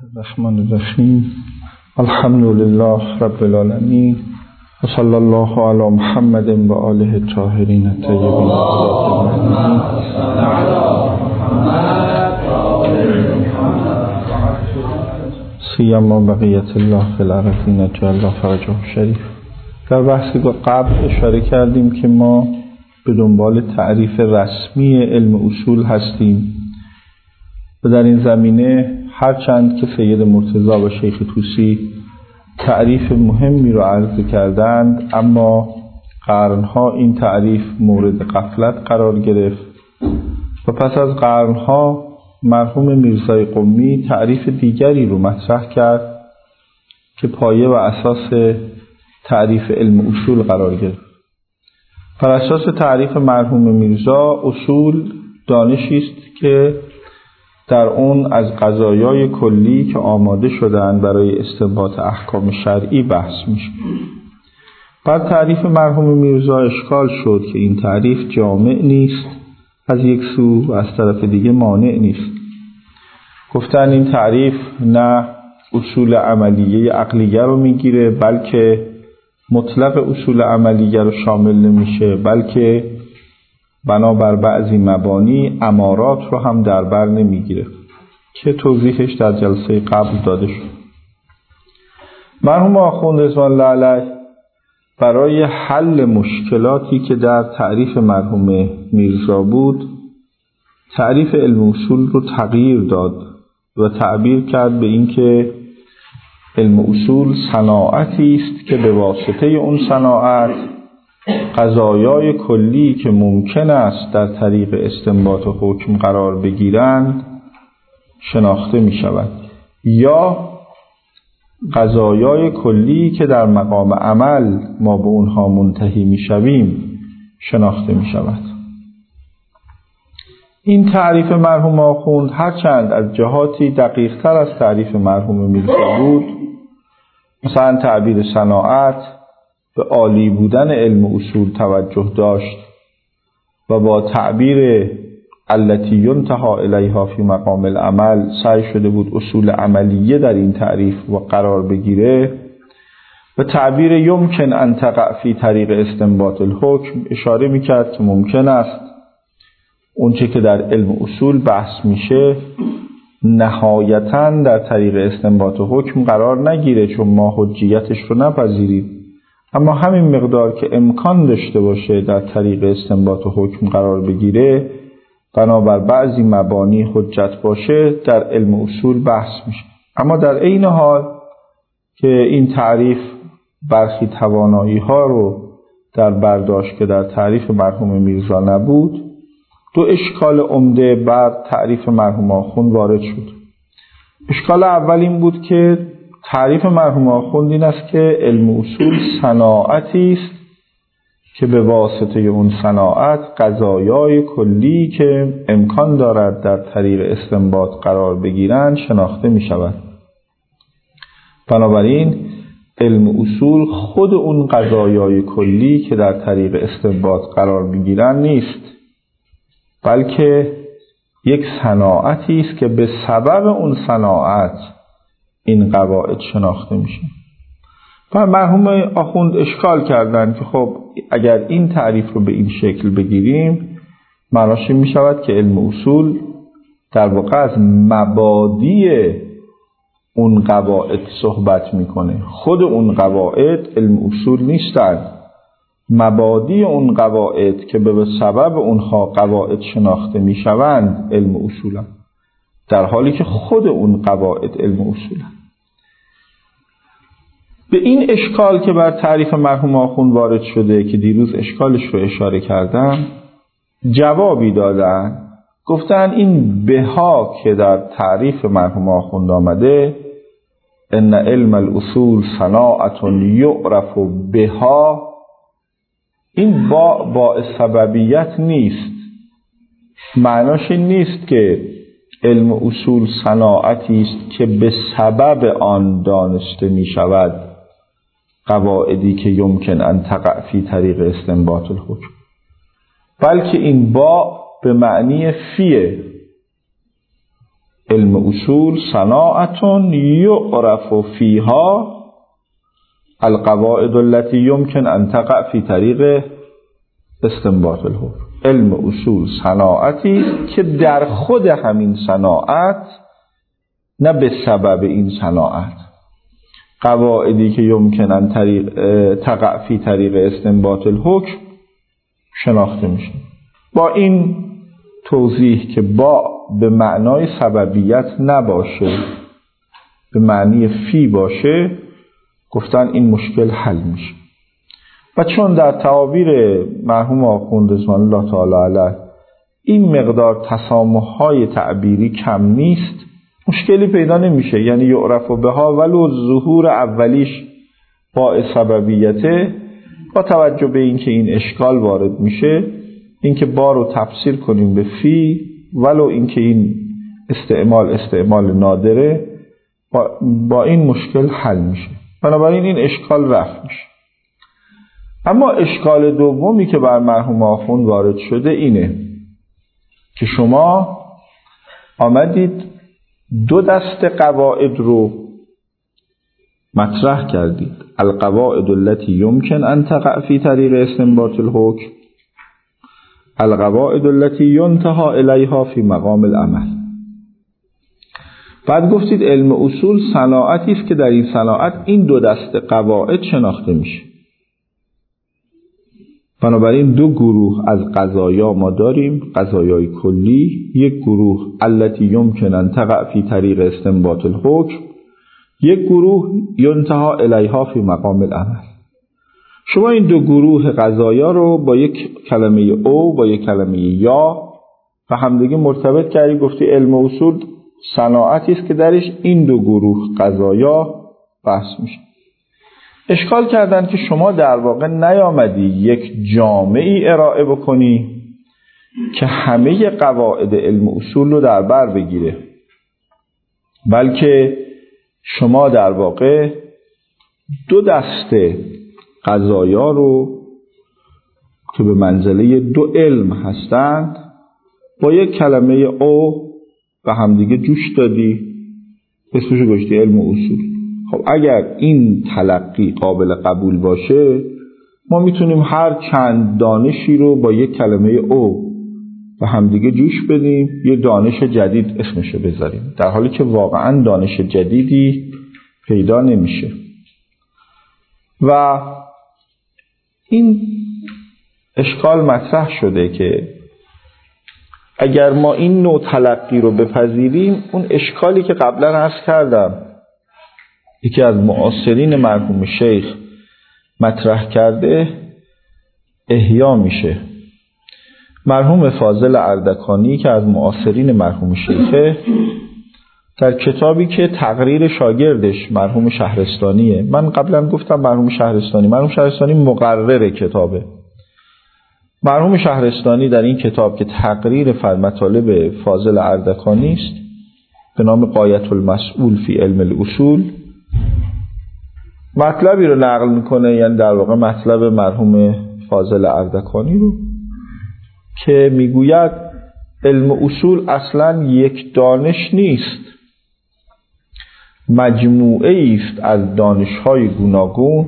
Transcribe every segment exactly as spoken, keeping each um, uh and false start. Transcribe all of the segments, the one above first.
الرحمن الرحیم الحمد لله رب العالمین و صلی الله علی محمد و آله الطاهرین الطیبین الطاهرین سیما بقیت الله فی الارضین جل فرجه شریف. در بحثی قبل اشاره کردیم که ما به دنبال تعریف رسمی علم اصول هستیم و در این زمینه هرچند که سید مرتضی و شیخ طوسی تعریف مهمی رو عرض کردند، اما قرنها این تعریف مورد غفلت قرار گرفت و پس از قرنها مرحوم میرزای قمی تعریف دیگری رو مطرح کرد که پایه و اساس تعریف علم اصول قرار گرفت. بر اساس تعریف مرحوم میرزا، اصول دانشی است که در اون از قضایای کلی که آماده شدن برای استنباط احکام شرعی بحث میشه. بعد تعریف مرحوم میرزا اشکال شد که این تعریف جامع نیست از یک سو و از طرف دیگه مانع نیست. گفتن این تعریف نه اصول عملیه عقلیه رو میگیره، بلکه مطلق اصول عملیه رو شامل نمیشه، بلکه بنابر بعضی مبانی امارات رو هم در بر نمیگیره که توضیحش در جلسه قبل داده شد. مرحوم آخوند رضوان الله علیه برای حل مشکلاتی که در تعریف مرحوم میرزا بود، تعریف علم اصول رو تغییر داد و تعبیر کرد به این که علم اصول صناعتی است که به واسطه اون صناعت قضایای کلی که ممکن است در طریق استنباط و حکم قرار بگیرند شناخته می شود، یا قضایای کلی که در مقام عمل ما به اونها منتهی می شویم شناخته می شود. این تعریف مرحوم آخوند هرچند از جهاتی دقیق تر از تعریف مرحوم میرزا بود، مثلا تعبیر صناعت به عالی بودن علم اصول توجه داشت و با تعبیر التی ینتهی الیها فی مقام العمل سعی شده بود اصول عملیه در این تعریف و قرار بگیره، و تعبیر یمکن ان تقع فی طریق استنباط الحکم اشاره میکرد که ممکن است اونچه که در علم اصول بحث میشه نهایتاً در طریق استنباط حکم قرار نگیره چون ما حجیتش رو نپذیریم، اما همین مقدار که امکان داشته باشه در طریق استنباط حکم قرار بگیره بنابر بعضی مبانی حجت باشه در علم اصول بحث میشه. اما در عین حال که این تعریف برخی توانایی ها رو در برداشت که در تعریف مرحوم میرزا نبود، دو اشکال عمده بعد تعریف مرحوم آخوند وارد شد. اشکال اول این بود که تعریف مرحوم آخوند این است که علم اصول صناعتی است که به واسطه اون صناعت قضایای کلی که امکان دارد در طریق استنباط قرار بگیرند شناخته می شود. بنابراین علم اصول خود اون قضایای کلی که در طریق استنباط قرار بگیرند نیست، بلکه یک صناعتی است که به سبب اون صناعت این قواعد شناخته میشه. و مرحوم آخوند اشکال کردن که خب اگر این تعریف رو به این شکل بگیریم معناش این میشود که علم اصول در واقع از مبادی اون قواعد صحبت میکنه. خود اون قواعد علم اصول نیستند، مبادی اون قواعد که به سبب اونها قواعد شناخته میشوند علم اصولند، در حالی که خود اون قواعد علم اصولند. به این اشکال که بر تعریف مرحوم آخوند وارد شده که دیروز اشکالش رو اشاره کردم جوابی دادن. گفتن این بها که در تعریف مرحوم آخوند آمده ان علم الاصول صناعت یعرف بها، این با با سببیت نیست. معناش این نیست که علم اصول صناعتی است که به سبب آن دانسته می شود قواعدی که یمکن ان تقع فی طریق استنباط الحکم، بلکه این با به معنی فیه. علم اصول صناعتون یعرف فیها القواعد التي يمكن ان تقع في طریق استنباط الحکم. علم اصول صناعتی است که در خود همین صناعت، نه به سبب این صناعت، قواعدی که یمکنن طریق تقع فی طریق استنباط الحکم شناخته میشه. با این توضیح که با به معنای سببیت نباشه، به معنی فی باشه، گفتن این مشکل حل میشه. و چون در تعابیر مرحوم آخوند رضوان الله تعالی علیه این مقدار تسامح‌های تعبیری کم نیست، مشکلی پیدا نمیشه. یعنی یعرف بها ولو ظهور اولیش با سببیته، با توجه به اینکه این اشکال وارد میشه، اینکه با رو تفسیر کنیم به فی، ولو اینکه این استعمال استعمال نادره، با, با این مشکل حل میشه. بنابراین این اشکال رفع میشه. اما اشکال دومی که بر مرحوم آخوند وارد شده اینه که شما آمدید دو دست قواعد رو مطرح کردید: القواعد التي يمكن ان تقع في طریق استنباط الحکم، القواعد التي ينتهى الیها في مقام العمل. بعد گفتید علم اصول صناعتی است که در این صناعت این دو دست قواعد شناخته میشه. بنابراین دو گروه از قضایا ما داریم: قضایای کلی، یک گروه التي يمكن ان تقع في طریق استنباط الحکم، یک گروه ينتهى الیها فی مقام العمل. شما این دو گروه قضایا رو با یک کلمه او، با یک کلمه یا و همدیگه مرتبط کردی، گفتی علم اصول صناعتی است که درش این دو گروه قضایا بحث میشه. اشکال کردن که شما در واقع نیامدی یک جامعی ارائه بکنی که همه قواعد علم اصول رو در بر بگیره، بلکه شما در واقع دو دسته قضایا رو که به منزله دو علم هستند با یک کلمه او و همدیگه جوش دادی، اسمشو گذاشتی علم اصول. خب اگر این تلقی قابل قبول باشه، ما میتونیم هر چند دانشی رو با یک کلمه او و همدیگه جوش بدیم، یه دانش جدید اسمشو بذاریم، در حالی که واقعا دانش جدیدی پیدا نمیشه. و این اشکال مطرح شده که اگر ما این نوع تلقی رو بپذیریم، اون اشکالی که قبلا عرض کردم یکی از معاصرین مرحوم شیخ مطرح کرده احیا میشه. مرحوم فاضل اردکانی که از معاصرین مرحوم شیخه، در کتابی که تقریر شاگردش مرحوم شهرستانیه، من قبلا گفتم مرحوم شهرستانی، مرحوم شهرستانی مقرر کتابه. مرحوم شهرستانی در این کتاب که تقریر فر مطالب فاضل اردکانی است به نام غایة المسئول فی علم الاصول، مطلبی رو نقل میکنه، یعنی در واقع مطلب مرحوم فاضل اردکانی رو، که میگوید علم اصول اصلا یک دانش نیست، مجموعه است از دانش‌های گوناگون،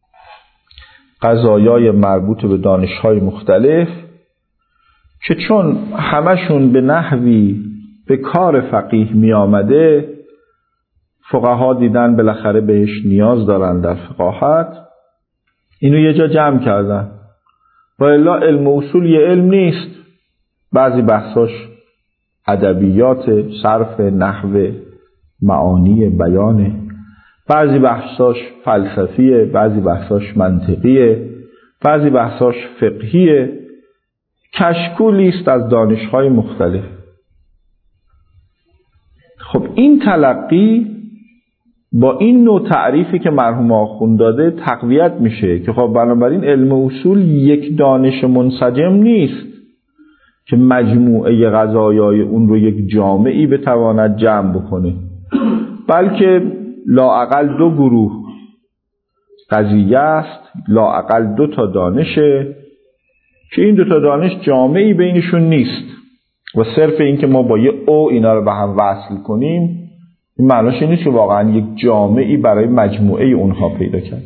قضایای مربوط به دانش‌های مختلف که چون همشون به نحوی به کار فقیه می آمده، فقها دیدن بالاخره بهش نیاز دارن در فقاهت، اینو یه جا جمع کردن. و الا علم اصول یه علم نیست، بعضی بحثاش ادبیات، صرف، نحو، معانی، بیانه، بعضی بحثاش فلسفیه، بعضی بحثاش منطقیه، بعضی بحثاش فقهیه، کشکولی است از دانش‌های مختلف. خب این تلقی با این نوع تعریفی که مرحوم آخوند داده تقویت میشه که خب بنابراین علم اصول یک دانش منسجم نیست که مجموعه قضایای اون رو یک جامعی بتواند جمع بکنه، بلکه لااقل دو گروه قضیه است، لااقل دو تا دانشه که این دو تا دانش جامعی بینشون نیست. و صرف این که ما با یه او اینا رو به هم وصل کنیم این معناش اینه که واقعا یک جامعی برای مجموعه اونها پیدا کرد.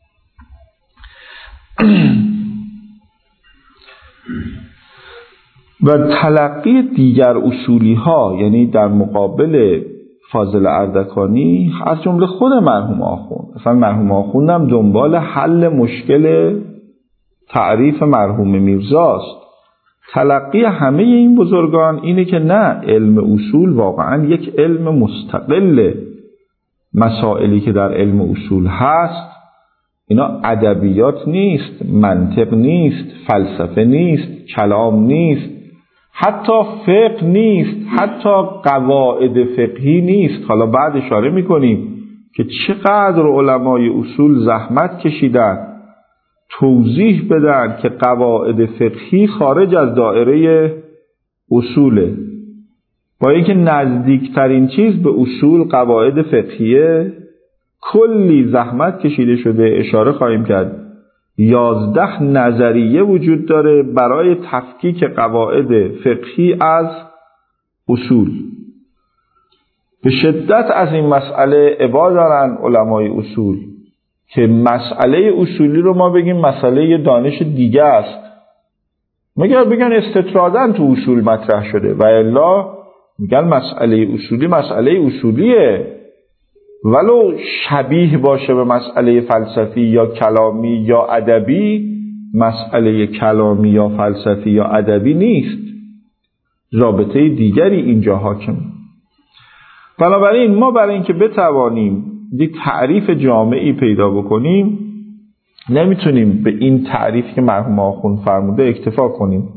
و تلقی دیگر اصولی ها، یعنی در مقابل فاضل اردکانی، از جمله خود مرحوم آخوند، اصلا مرحوم آخوند هم دنبال حل مشکل تعریف مرحوم میرزاست. تلقی همه این بزرگان اینه که نه، علم اصول واقعا یک علم مستقل. مسائلی که در علم اصول هست اینا ادبیات نیست، منطق نیست، فلسفه نیست، کلام نیست، حتی فقه نیست، حتی قواعد فقهی نیست. حالا بعد اشاره میکنیم که چقدر علمای اصول زحمت کشیدن توضیح بدن که قواعد فقهی خارج از دایره اصوله، با اینکه نزدیکترین چیز به اصول قواعد فقهیه. کلی زحمت کشیده شده. اشاره خواهیم کرد یازده نظریه وجود داره برای تفکیک قواعد فقهی از اصول. به شدت از این مسئله ابا دارن علمای اصول که مسئله اصولی رو ما بگیم مسئله دانش دیگه است، مگر بگن استطرادن تو اصول مطرح شده، و الا میگن مسئله اصولی مسئله اصولیه، ولو شبیه باشه به مسئله فلسفی یا کلامی یا ادبی، مسئله کلامی یا فلسفی یا ادبی نیست، رابطه دیگری اینجا حاکم. بنابراین ما برای اینکه بتوانیم یک تعریف جامعی پیدا بکنیم نمیتونیم به این تعریف که مرحوم آخوند فرموده اکتفا کنیم.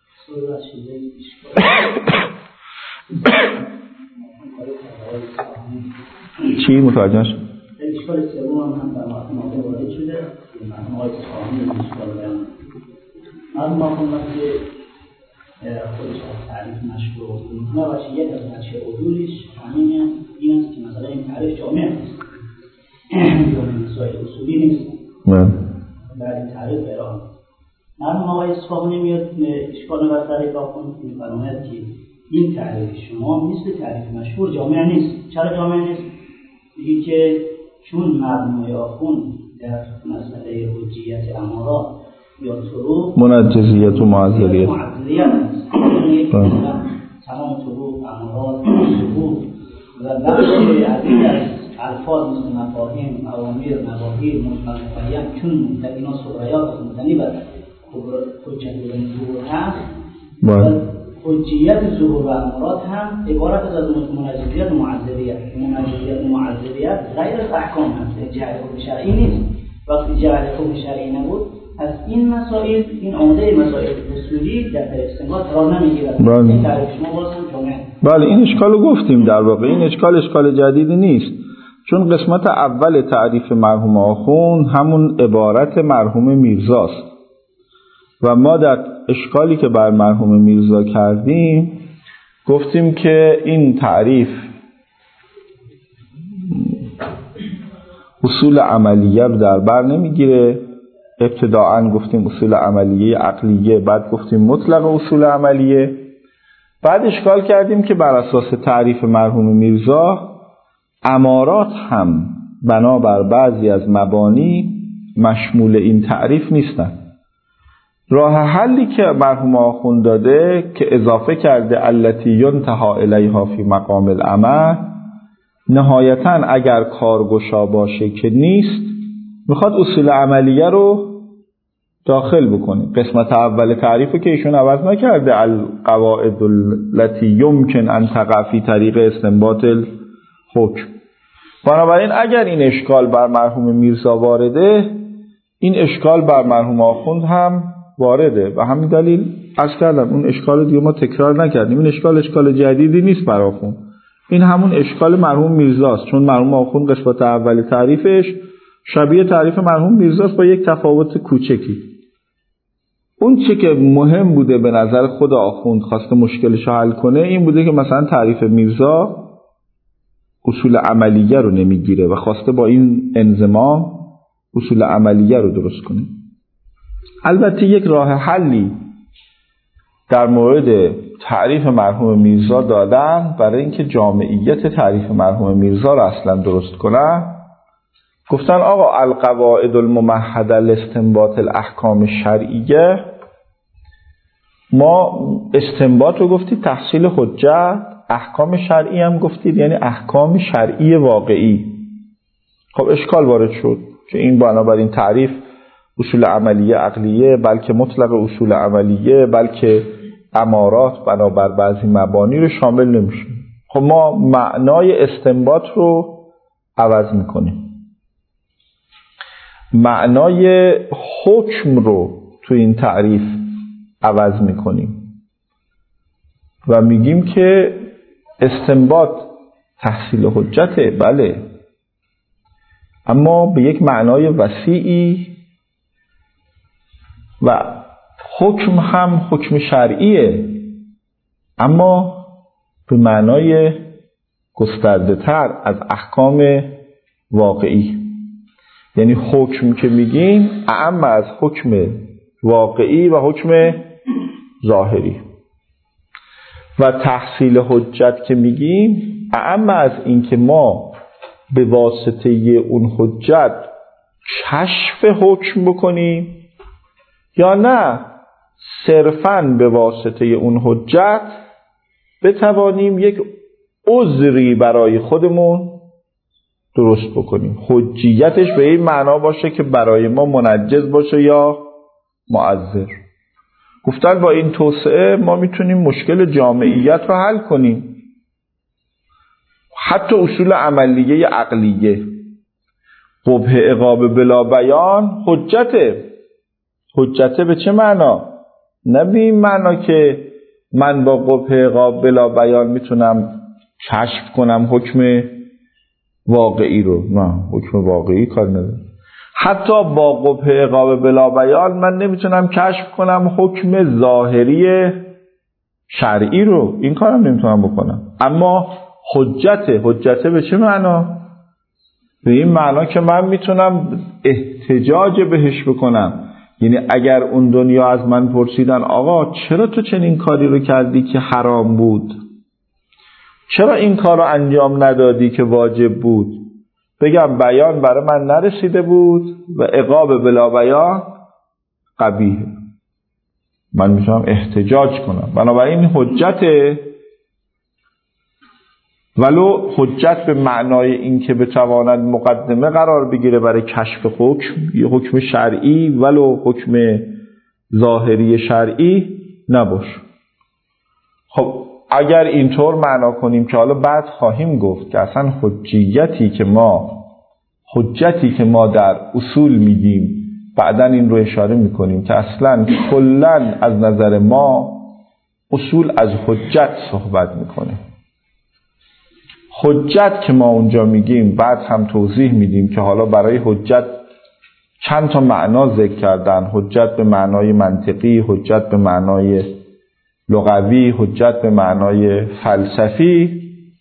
چی متوجه شد؟ اشکال سوم هم در مرحوم وارد شده، مرحوم آقای اصفهانی اشکال بیان. مرحوم آخوند وقتی خودش از تعریف مشروع میکنه باشه یک از بچه عدولش همین این است که مثلا این تعریف جامع نیست، مسائل اصولی نیست، بعد این تعریف بیان. مرحوم آقای اصفهانی میاد اشکال و تعریف آخوند میفرماید که این تعریف شما مثل تعریف مشهور جامع نیست. چرا جامع نیست؟ میگه که چون مرحوم آخوند در مسئله حجیت امارات یا طرق منجزیت و معذریت معذریت است، یعنی تمام طرق امارات ثبوت و بخش عدید از الفاظ مثل مفاهیم اوامر نواهی مجمل مقیم چون اینا صغریات است مبتنی بر حجت ظهور هست و حجیت ظهور و امارات هم عبارت از منجزیت و معذریت. منجزیت و معذریت غیر از احکام هست، جعل حکم شرعی نیست. وقتی جعل حکم شرعی نبود از این مسائل این عمده مسائل اصولی در استنباط قرار نمیگیرد. این تعریف شما باز هم جامع. بله این اشکال رو گفتیم، در واقع این اشکال اشکال جدیدی نیست، چون قسمت اول تعریف مرحوم آخوند همون عبارت مرحوم میرزاست و ما در اشکالی که بر مرحوم میرزا کردیم گفتیم که این تعریف اصول عملیه رو در بر نمیگیره. ابتداعاً گفتیم اصول عملیه عقلیه، بعد گفتیم مطلق اصول عملیه، بعد اشکال کردیم که بر اساس تعریف مرحوم میرزا امارات هم بنابر بعضی از مبانی مشمول این تعریف نیستن. راه حلی که مرحوم آخوند داده که اضافه کرده التی ینتهی الیها فی مقام العمل، نهایتاً اگر کارگشا باشه که نیست میخواد اصول عملیه رو داخل بکنه. قسمت اول تعریفو که ایشون عوض نکرده، القواعد التي يمكن ان تقع فی طریق استنباط الحکم. بنابراین اگر این اشکال بر مرحوم میرزا وارده، این اشکال بر مرحوم آخوند هم وارده و همین دلیل عرض کردم اون اشکال دیگه ما تکرار نکردیم. این اشکال اشکال جدیدی نیست بر آخوند، این همون اشکال مرحوم میرزاست، چون مرحوم آخوند قسمت اول تعریفش شبیه تعریف مرحوم میرزاست با یک تفاوت کوچکی. اون چی که مهم بوده به نظر خود آخوند خواسته مشکلش رو حل کنه این بوده که مثلا تعریف میرزا اصول عملیه رو نمیگیره و خواسته با این انضمام اصول عملیه رو درست کنه. البته یک راه حلی در مورد تعریف مرحوم میرزا دادن برای اینکه جامعیت تعریف مرحوم میرزا رو اصلا درست کنن. گفتن آقا القواعد الممهده لاستنباط الاحکام شرعیه، ما استنباط رو گفتید تحصیل حجت، احکام شرعی هم گفتید یعنی احکام شرعی واقعی. خب اشکال وارد شد که این بنابراین تعریف اصول عملیه عقلیه، بلکه مطلق اصول عملیه، بلکه امارات بنابر بعضی مبانی رو شامل نمیشه. خب ما معنای استنباط رو عوض میکنیم، معنای حکم رو تو این تعریف عوض میکنیم و میگیم که استنباط تحصیل حجته، بله، اما به یک معنای وسیعی و حکم هم حکم شرعیه اما به معنای گسترده تر از احکام واقعی. یعنی حکم که میگیم اعم از حکم واقعی و حکم ظاهری، و تحصیل حجت که میگیم اعم از این که ما به واسطه اون حجت کشف حکم بکنیم یا نه صرفاً به واسطه اون حجت بتوانیم یک عذری برای خودمون درست بکنیم. حجیتش به این معنا باشه که برای ما منجز باشه یا مؤثر. گفتن با این توسعه ما میتونیم مشکل جامعیت رو حل کنیم. حتی اصول عملیه عقلیه، قبح عقاب بلا بیان حجته. حجته به چه معنا؟ نه به این معنا که من با قبح عقاب بلا بیان میتونم کشف کنم حکم واقعی رو، نه، حکم واقعی کار نداره. حتی با قبح عقاب بلا بیان من نمیتونم کشف کنم حکم ظاهری شرعی رو، این کارم نمیتونم بکنم. اما حجته، حجته به چه معنا؟ به این معنا که من میتونم احتجاج بهش بکنم. یعنی اگر اون دنیا از من پرسیدن آقا چرا تو چنین کاری رو کردی که حرام بود، چرا این کار رو انجام ندادی که واجب بود، بگم بیان برای من نرسیده بود و عقاب بلا بیان قبیحه، من میتونم احتجاج کنم. بنابراین حجته، ولو حجت به معنای این که بتواند مقدمه قرار بگیره برای کشف حکم، یه حکم شرعی ولو حکم ظاهری شرعی نباش. خب اگر اینطور معنا کنیم که حالا بعد خواهیم گفت که اصلا حجیتی که ما حجتی که ما در اصول میگیم، بعداً این رو اشاره میکنیم که اصلا کلاً از نظر ما اصول از حجت صحبت میکنه. حجت که ما اونجا میگیم بعد هم توضیح میدیم که حالا برای حجت چند تا معنا ذکر کردن: حجت به معنای منطقی، حجت به معنای لغوی، حجت به معنای فلسفی.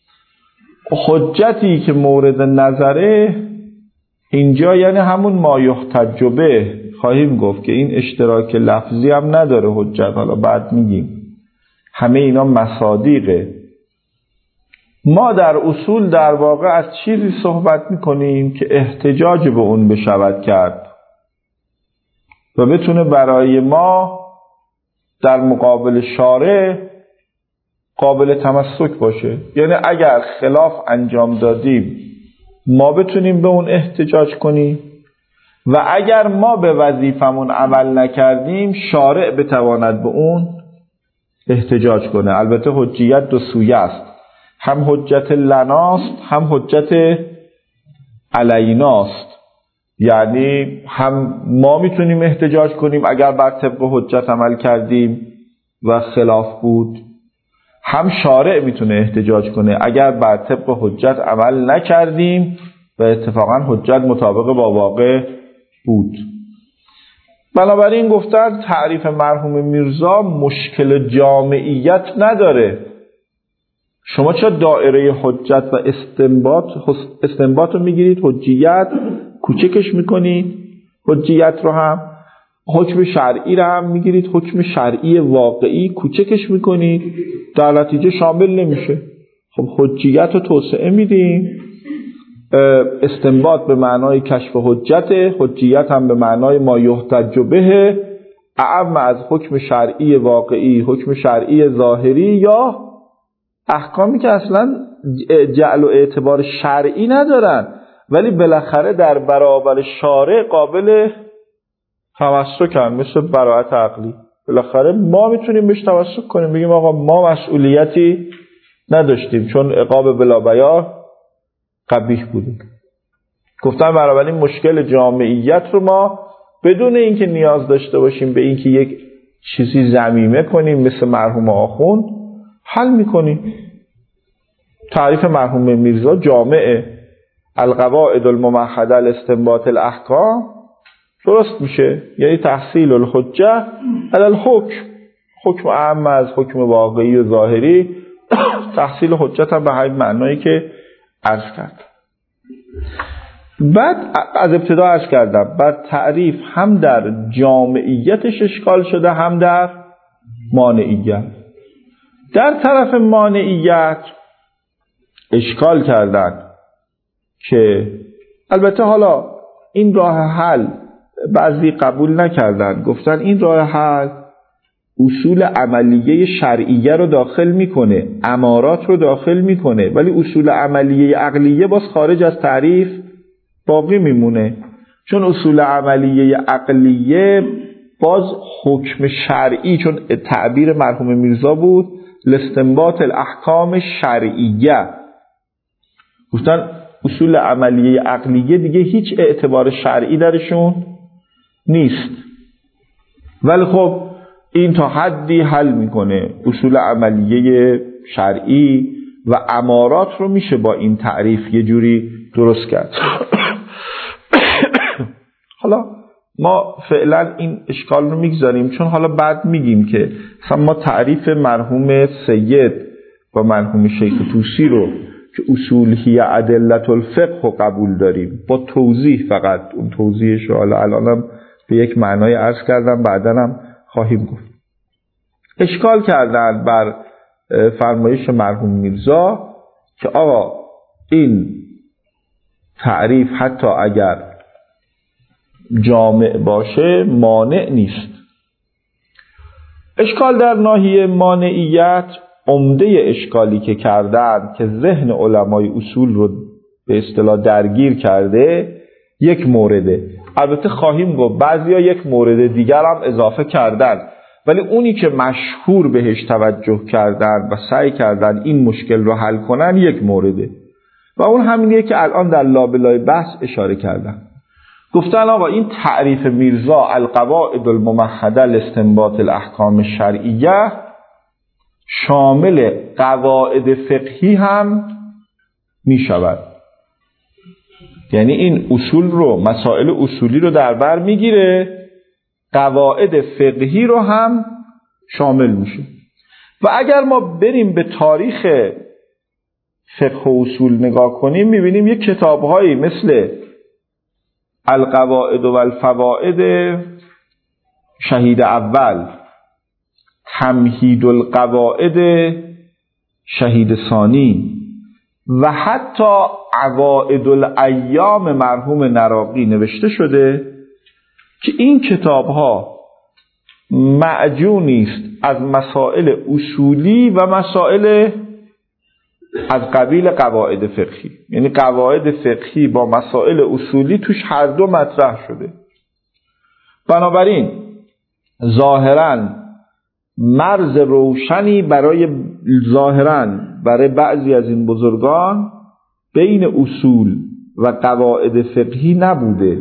حجتی که مورد نظره اینجا یعنی همون ما یحتج به. خواهیم گفت که این اشتراک لفظی هم نداره حجت، حالا بعد میگیم. همه اینا مصادیقه. ما در اصول در واقع از چیزی صحبت میکنیم که احتجاج به اون بشود کرد و بتونه برای ما در مقابل شارع قابل تمسک باشه. یعنی اگر خلاف انجام دادیم ما بتونیم به اون احتجاج کنیم و اگر ما به وظیفمون عمل نکردیم شارع بتواند به اون احتجاج کنه. البته حجیت دو سویه است، هم حجت لناست هم حجت علیناست. یعنی هم ما میتونیم احتجاج کنیم اگر بر طبق حجت عمل کردیم و خلاف بود، هم شارع میتونه احتجاج کنه اگر بر طبق حجت عمل نکردیم و اتفاقا حجت مطابق با واقع بود. بنابراین گفتن تعریف مرحوم میرزا مشکل جامعیت نداره. شما چرا دایره حجت و استنباط استنباط رو میگیرید، حجیت کوچکش میکنید، حجیت رو هم حکم شرعی رو هم میگیرید، حکم شرعی واقعی کوچکش میکنید، در نتیجه شامل نمیشه. خب حجیت رو توسعه میدیم، استنباط به معنای کشف حجت، حجیت هم به معنای ما یحتج به، اعم از حکم شرعی واقعی، حکم شرعی ظاهری یا احکامی که اصلا جعل و اعتبار شرعی ندارن ولی بالاخره در برابر شارع قابل تمسکن، مثل براءت عقلی. بالاخره ما میتونیم بهش تمسک کنیم، بگیم آقا ما مسئولیتی نداشتیم چون عقاب بلا بیان قبیح بودیم. گفتن بنابراین مشکل جامعیت رو ما بدون اینکه نیاز داشته باشیم به اینکه یک چیزی ضمیمه کنیم مثل مرحوم آخوند حل میکنیم. تعریف مرحوم میرزا جامعه، القواعد الممهده لاستنباط الاحکام، درست میشه، یعنی تحصیل الحجه علی الحکم، حکم اعم از حکم واقعی و ظاهری، تحصیل حجت هم به همین معنایی که عرض کرد. بعد از ابتدا عرض کردم بعد تعریف هم در جامعیتش اشکال شده هم در مانعیت. در طرف مانعیت اشکال کردن که البته حالا این راه حل بعضی قبول نکردن، گفتن این راه حل اصول عملیه شرعیه رو داخل میکنه، امارات رو داخل میکنه، ولی اصول عملیه عقلیه باز خارج از تعریف باقی میمونه، چون اصول عملیه عقلیه باز حکم شرعی، چون تعبیر مرحوم میرزا بود لاستنباط الاحکام شرعیه، گفتن اصول عملیه عقلیه دیگه هیچ اعتبار شرعی درشون نیست. ولی خب این تا حدی حل میکنه، اصول عملیه شرعی و امارات رو میشه با این تعریف یه جوری درست کرد. حالا ما فعلا این اشکال رو میگذاریم، چون حالا بعد میگیم که مثلا ما تعریف مرحوم سید و مرحوم شیخ طوسی رو که اصول هی ادلة الفقه رو قبول داریم با توضیح، فقط اون توضیحش رو حالا الانم به یک معنای عرض کردم، بعدنم خواهیم گفت. اشکال کردن بر فرمایش مرحوم میرزا که آقا این تعریف حتی اگر جامع باشه مانع نیست. اشکال در ناحیه مانعیت، عمده اشکالی که کردن که ذهن علمای اصول رو به اصطلاح درگیر کرده یک مورده، البته خواهیم گفت بعضیا یک مورد دیگر هم اضافه کردن، ولی اونی که مشهور بهش توجه کردن و سعی کردن این مشکل رو حل کنن یک مورده و اون همینیه که الان در لابلای بحث اشاره کردن. گفتن آقا این تعریف میرزا القواعد الممهده لاستنباط الاحکام شرعیه شامل قواعد فقهی هم می شود، یعنی این اصول رو، مسائل اصولی رو در بر میگیره، قواعد فقهی رو هم شامل میشه. و اگر ما بریم به تاریخ فقه و اصول نگاه کنیم میبینیم یک کتابهایی مثل القواعد و الفواید شهید اول، تمهید القواعد شهید ثانی و حتی عوائد الایام مرحوم نراقی نوشته شده که این کتاب‌ها معجونی است از مسائل اصولی و مسائل از قبیل قواعد فقهی، یعنی قواعد فقهی با مسائل اصولی توش هر دو مطرح شده. بنابراین ظاهراً مرز روشنی برای ظاهراً برای بعضی از این بزرگان بین اصول و قواعد فقهی نبوده،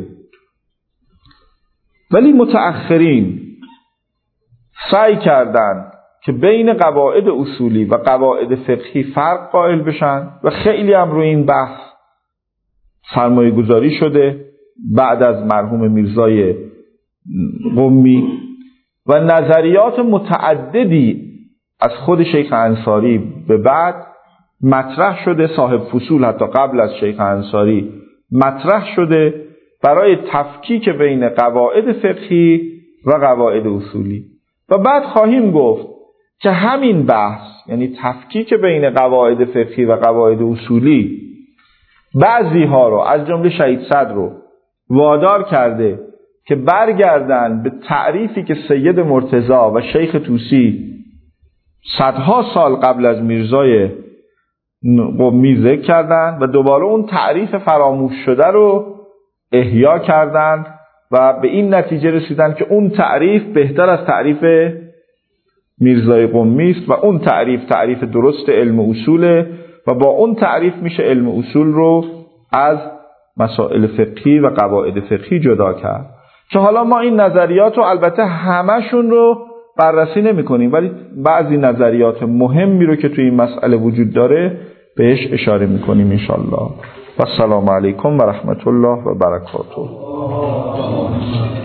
ولی متأخرین سعی کردند که بین قواعد اصولی و قواعد فقهی فرق قائل بشن و خیلی هم روی این بحث سرمایه گذاری شده بعد از مرحوم میرزای قمی و نظریات متعددی از خود شیخ انصاری به بعد مطرح شده، صاحب فصول حتی قبل از شیخ انصاری مطرح شده برای تفکیک بین قواعد فقهی و قواعد اصولی. و بعد خواهیم گفت که همین بحث، یعنی تفکیک بین قواعد فقهی و قواعد اصولی، بعضی ها رو از جمله شهید صدر رو وادار کرده که برگردن به تعریفی که سید مرتضی و شیخ طوسی صدها سال قبل از میرزای قمی ذکر کردن و دوباره اون تعریف فراموش شده رو احیا کردن و به این نتیجه رسیدن که اون تعریف بهتر از تعریف میرزای قمی است و اون تعریف تعریف درست علم اصوله و با اون تعریف میشه علم اصول رو از مسائل فقهی و قواعد فقهی جدا کرد. که حالا ما این نظریات رو البته همشون رو بررسی نمی کنیم، ولی بعضی نظریات مهمی رو که توی این مسئله وجود داره بهش اشاره می کنیم انشالله. و السلام علیکم و رحمت الله و برکاته.